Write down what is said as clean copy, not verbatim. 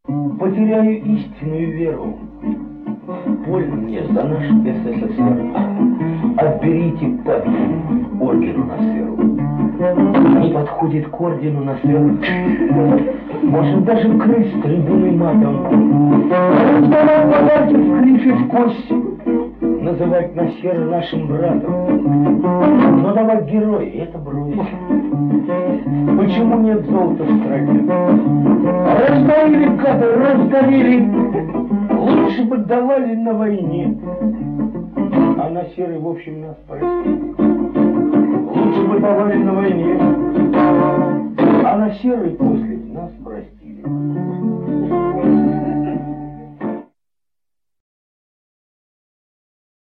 потеряю истинную веру. Больно мне за наш СССР. Отберите, падли, ордену на сверу. Не подходит к ордену на сверу. Может, даже крыс трибуной матом. Раздавал подарки в клифе в кость. Называть Насера нашим братом. Но давать героя, это брось. Почему нет золота в стране? Раздавили, гады, раздавили. Лучше бы давали на войне. А Насеры, в общем, нас простили. Лучше бы давали на войне. А Насеры после нас простили.